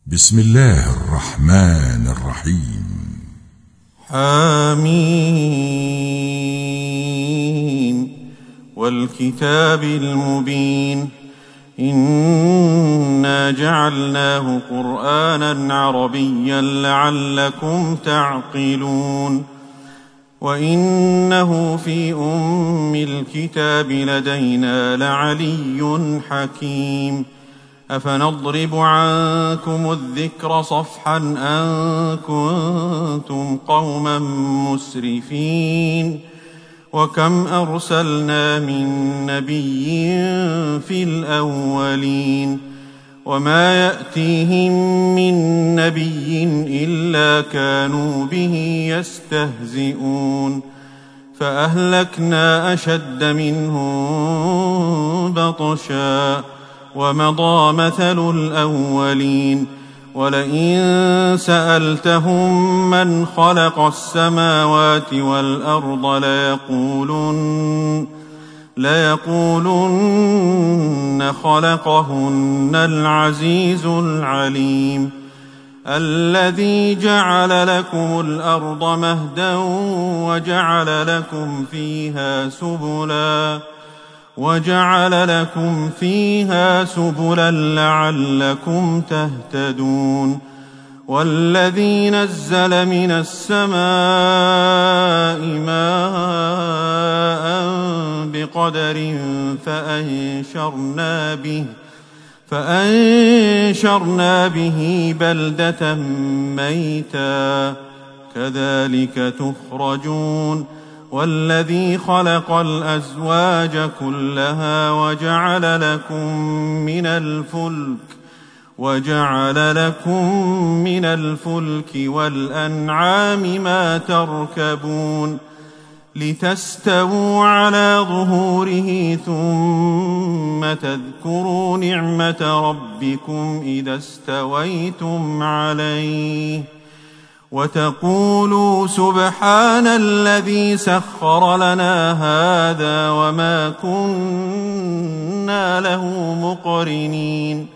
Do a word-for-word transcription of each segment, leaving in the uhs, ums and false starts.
بسم الله الرحمن الرحيم. حميم والكتاب المبين إنا جعلناه قرآنا عربيا لعلكم تعقلون وإنه في أم الكتاب لدينا لعلي حكيم أفنضرب عنكم الذكر صفحا أن كنتم قوما مسرفين وكم أرسلنا من نبي في الأولين وما يأتيهم من نبي إلا كانوا به يستهزئون فأهلكنا أشد منهم بطشا ومضى مثل الأولين ولئن سألتهم من خلق السماوات والأرض ليقولن, ليقولن خلقهن العزيز العليم الذي جعل لكم الأرض مهدا وجعل لكم فيها سبلا وجعل لكم فيها سبلا لعلكم تهتدون والذي نزل من السماء ماء بقدر فأنشرنا به فأنشرنا به بلدة ميتا كذلك تخرجون والذي خلق الأزواج كلها وجعل لكم من الفلك وجعل لكم من الفلك والأنعام ما تركبون لتستووا على ظهوره ثم تذكروا نعمة ربكم إذا استويتم عليه وتقولوا سبحان الذي سخر لنا هذا وما كنا له مقرنين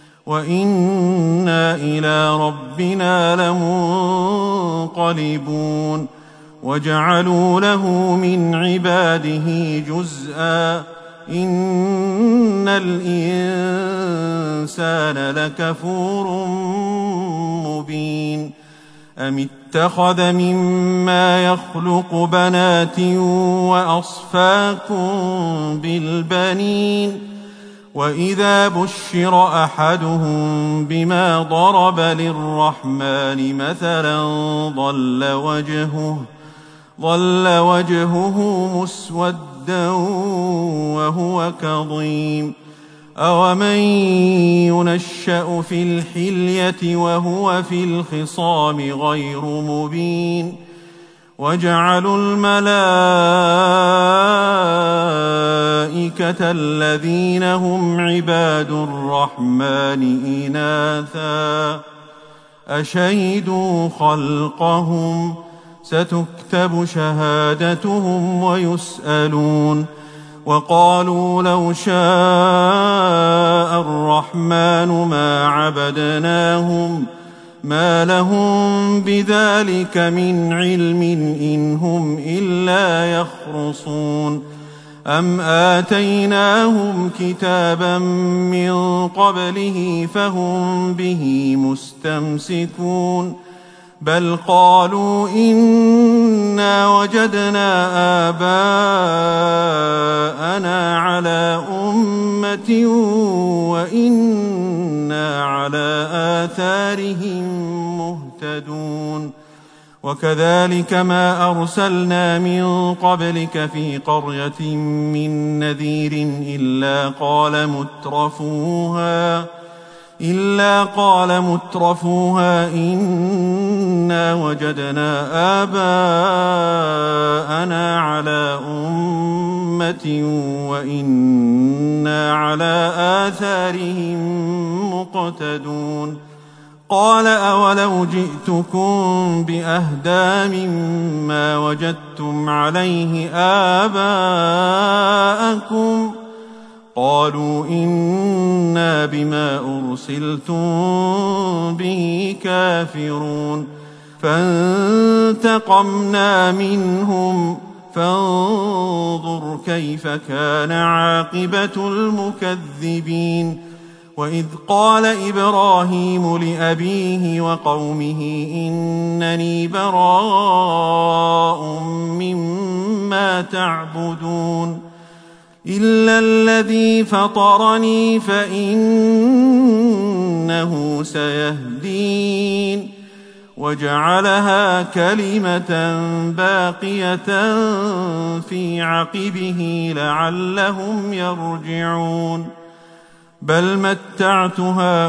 وإنا إلى ربنا لمنقلبون وجعلوا له من عباده جزءا إن الإنسان لكفور مبين أم اتخذ مما يخلق بنات وأصفاكم بالبنين وإذا بشر أحدهم بما ضرب للرحمن مثلا ظل وجهه, ظل وجهه مسودا وهو كظيم أومن ينشأ في الحلية وهو في الخصام غير مبين وجعلوا الملائكة الذين هم عباد الرحمن إناثا أشهدوا خلقهم ستكتب شهادتهم ويسألون وقالوا لو شاء الرحمن ما عبدناهم ما لهم بذلك من علم إن هم إلا يخرصون أم آتيناهم كتابا من قبله فهم به مستمسكون بل قالوا إنا وجدنا آباءنا على أمة وإنا على آثارهم مهتدون وكذلك ما أرسلنا من قبلك في قرية من نذير إلا قال مترفوها إلا قال مترفوها إنا وجدنا آباءنا على أمة وإنا على آثارهم مقتدون قال أولو جئتكم بأهدى مما وجدتم عليه آباءكم قالوا إنا بما أرسلتم به كافرون فانتقمنا منهم فانظر كيف كان عاقبة المكذبين وإذ قال إبراهيم لأبيه وقومه إنني براء مما تعبدون إلا الذي فطرني فإنه سيهدين وجعلها كلمة باقية في عقبه لعلهم يرجعون بل متعت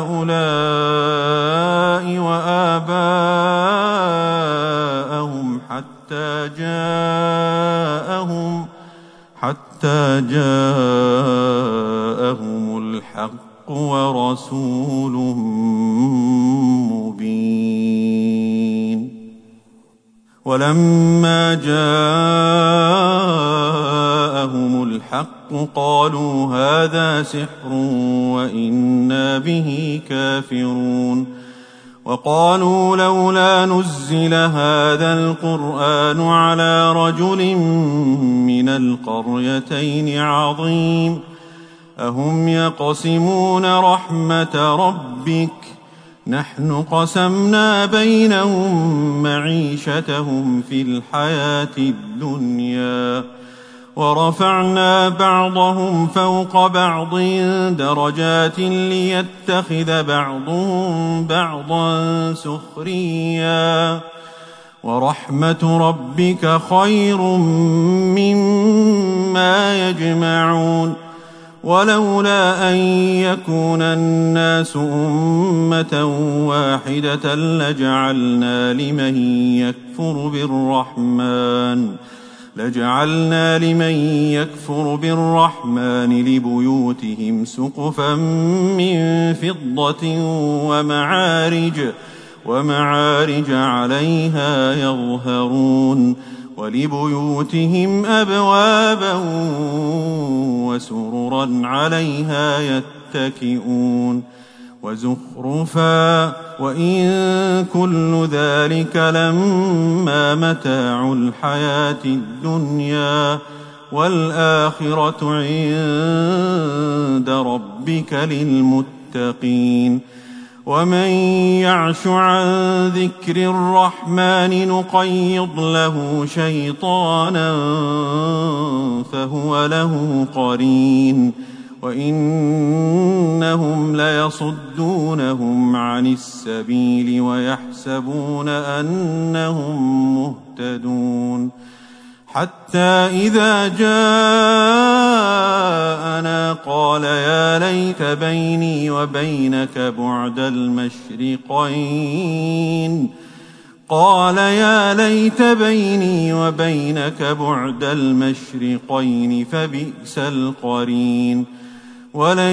هؤلاء وآباءهم حتى جاءهم حتى جاءهم الحق ورسول مبين ولما جاءهم الحق قالوا هذا سحر وإنا به كافرون وقالوا لولا نزل هذا القرآن على رجل من القريتين عظيم أهم يقسمون رحمة ربك نحن قسمنا بينهم معيشتهم في الحياة الدنيا ورفعنا بعضهم فوق بعض درجات ليتخذ بعضهم بعضا سخريا ورحمة ربك خير مما يجمعون ولولا أن يكون الناس أمة واحدة لجعلنا لمن يكفر بالرحمن لجعلنا لمن يكفر بالرحمن لبيوتهم سقفا من فضة ومعارج ومعارج عليها يظهرون ولبيوتهم أبوابا وسررا عليها يتكئون وزخرفا وإن كل ذلك لما متاع الحياة الدنيا والآخرة عند ربك للمتقين ومن يعش عن ذكر الرحمن نقيض له شيطانا فهو له قرين وإنهم ليصدونهم عن السبيل ويحسبون أنهم مهتدون حتى إذا جاءنا قال يا ليت بيني وبينك بعد المشرقين قال يا ليت بيني وبينك بعد المشرقين فبئس القرين ولن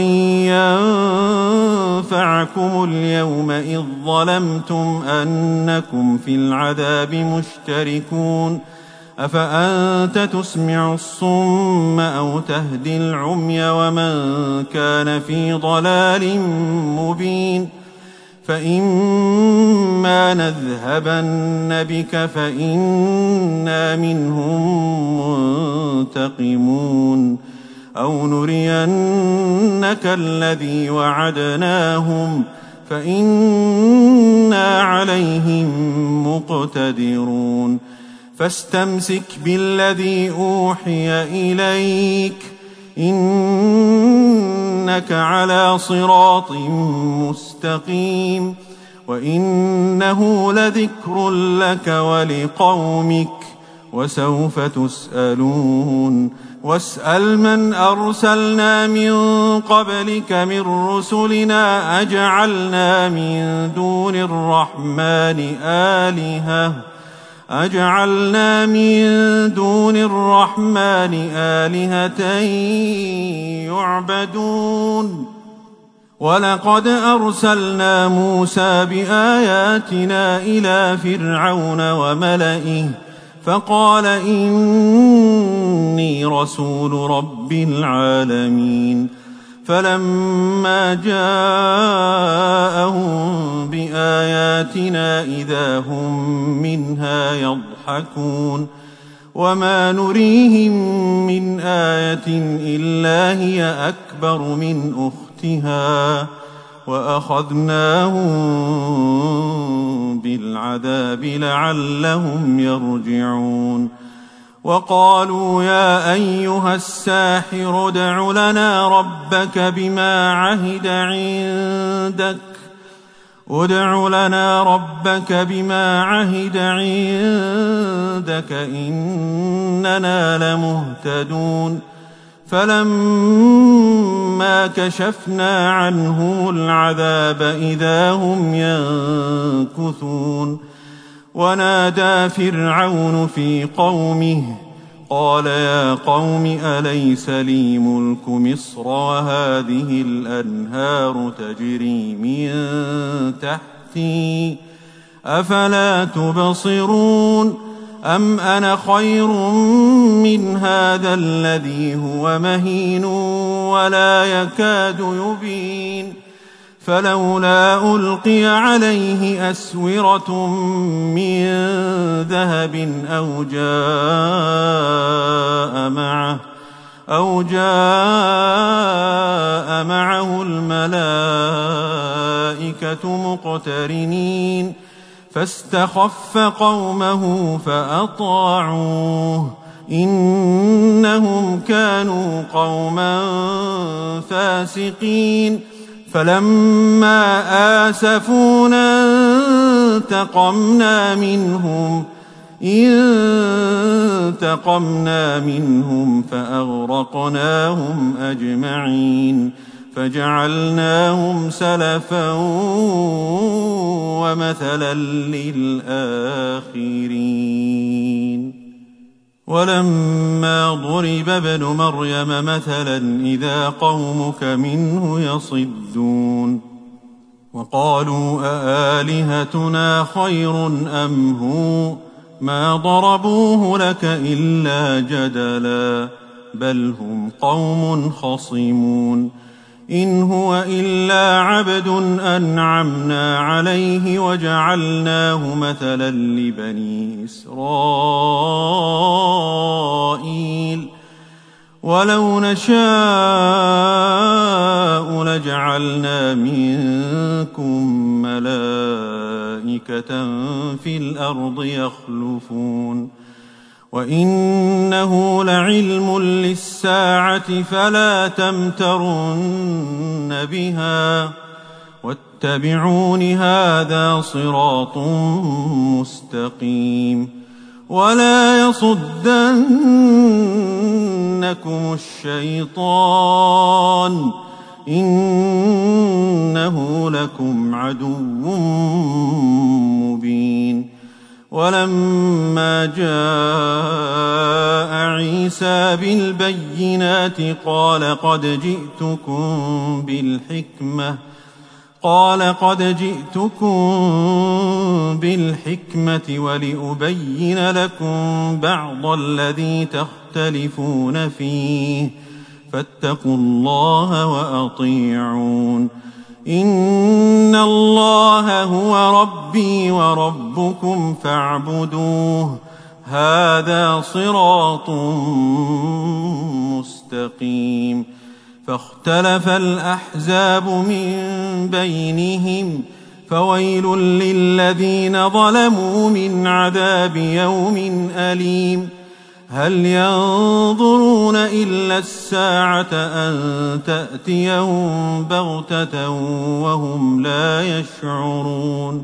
ينفعكم اليوم إذ ظلمتم أنكم في العذاب مشتركون أفأنت تسمع الصم أو تهدي العمي ومن كان في ضلال مبين فإما نذهبن بك فإنا منهم منتقمون أو نرينك الذي وعدناهم فإنا عليهم مقتدرون فاستمسك بالذي أوحي إليك إنك على صراط مستقيم وإنه لذكر لك ولقومك وسوف تسألون واسأل من أرسلنا من قبلك من رسلنا أجعلنا من دون الرحمن آلهة أجعلنا من دون الرحمن آلهة يعبدون ولقد أرسلنا موسى بآياتنا إلى فرعون وملئه فقال إني رسول رب العالمين فلما جاءهم بآياتنا إذا هم منها يضحكون وما نريهم من آية إلا هي أكبر من أختها وأخذناهم بالعذاب لعلهم يرجعون وقالوا يا أيها الساحر ادع لنا ربك بما عهد عندك ادع لنا ربك بما عهد عندك إننا لمهتدون فلما كشفنا عنهم العذاب إذا هم ينكثون ونادى فرعون في قومه قال يا قوم أليس لي ملك مصر وهذه الأنهار تجري من تحتي أفلا تبصرون أم أنا خير من هذا الذي هو مهين ولا يكاد يبين فلولا ألقي عليه أسورة من ذهب أو جاء معه أو جاء معه الملائكة مقترنين فاستخف قومه فأطاعوه إنهم كانوا قوما فاسقين فلما آسفونا انتقمنا منهم انتقمنا منهم فأغرقناهم أجمعين فجعلناهم سلفا ومثلا للآخرين ولما ضرب ابن مريم مثلا إذا قومك منه يصدون وقالوا أآلهتنا خير أم هو ما ضربوه لك إلا جدلا بل هم قوم خصمون إن هو إلا عبد أنعمنا عليه وجعلناه مثلا لبني إسرائيل ولو نشاء لجعلنا منكم ملائكة في الأرض يخلفون وإنه لعلم للساعة فلا تمترن بها واتبعون هذا صراط مستقيم ولا يصدنكم الشيطان إنه لكم عدو مبين ولما جاء عيسى بالبينات قال قد جئتكم بالحكمة قال قد جئتكم بالحكمة ولأبين لكم بعض الذي تختلفون فيه فاتقوا الله وأطيعون إن الله هو ربي وربكم فاعبدوه هذا صراط مستقيم فاختلف الأحزاب من بينهم فويل للذين ظلموا من عذاب يوم أليم هل ينظرون إلا الساعة أن تأتيهم بغتة وهم لا يشعرون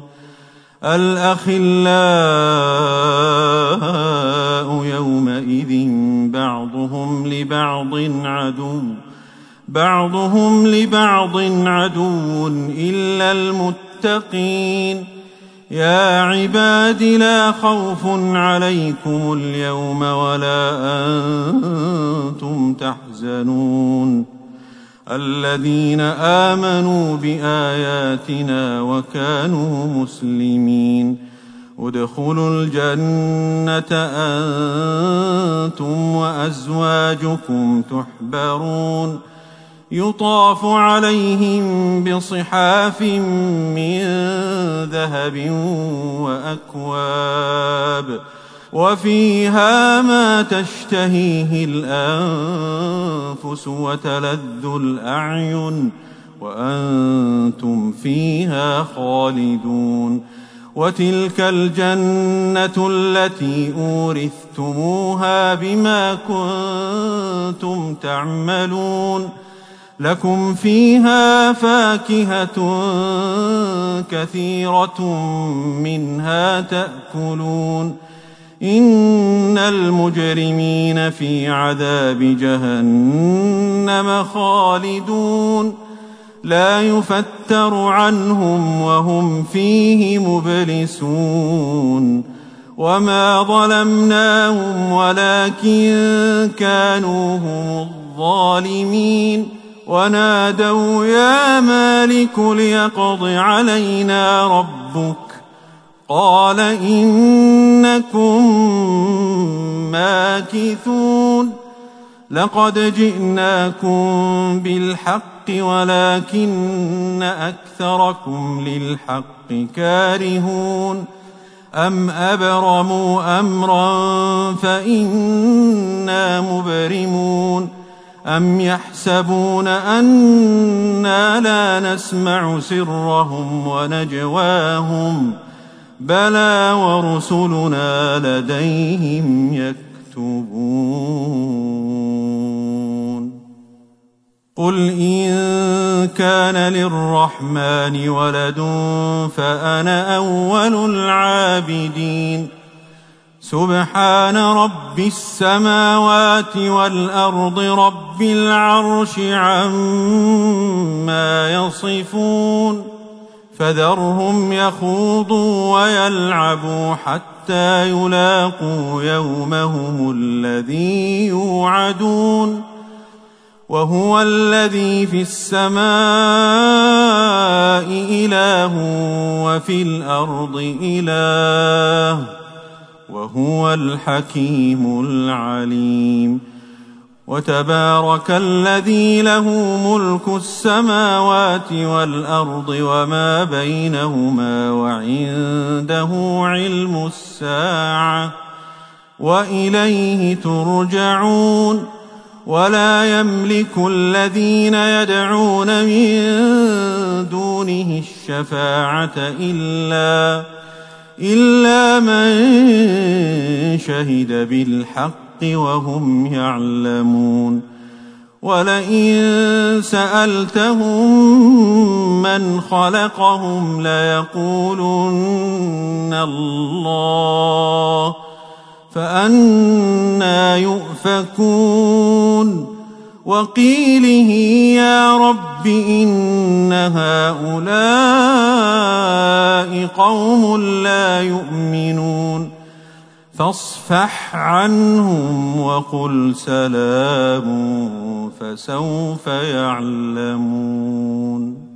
الأخلاء يومئذ بعضهم لبعض عدو بعضهم لبعض عدو إلا المتقين يا عباد لا خوف عليكم اليوم ولا أنتم تحزنون الذين آمنوا بآياتنا وكانوا مسلمين ادخلوا الجنة أنتم وأزواجكم تحبرون يطاف عليهم بصحاف من ذهب وأكواب وفيها ما تشتهيه الأنفس وتلذ الأعين وأنتم فيها خالدون. وتلك الجنة التي أورثتموها بما كنتم تعملون لكم فيها فاكهة كثيرة منها تأكلون. إن المجرمين في عذاب جهنم خالدون لا يفتر عنهم وهم فيه مبلسون. وما ظلمناهم ولكن كانوا هم الظالمين. ونادوا يا مالك ليقض علينا ربك قال إنكم ماكثون. لقد جئناكم بالحق ولكن أكثركم للحق كارهون. أم أبرموا أمرا فإنا مبرمون. أم يحسبون أنا لا نسمع سرهم ونجواهم بلى ورسلنا لديهم يكتبون. قل إن كان للرحمن ولد فأنا أول العابدين. سبحان رب السماوات والأرض رب العرش عما يصفون. فذرهم يخوضوا ويلعبوا حتى يلاقوا يومهم الذي يوعدون. وهو الذي في السماء إله وفي الأرض إله وهو الحكيم العليم. وتبارك الذي له ملك السماوات والأرض وما بينهما وعنده علم الساعة وإليه ترجعون. ولا يملك الذين يدعون من دونه الشفاعة إلا إلا من شهد بالحق وهم يعلمون. ولئن سألتهم من خلقهم ليقولن الله فأنى يؤفكون. وقيله يا رب إن هؤلاء قوم لا يؤمنون فاصفح عنهم وقل سلام فسوف يعلمون.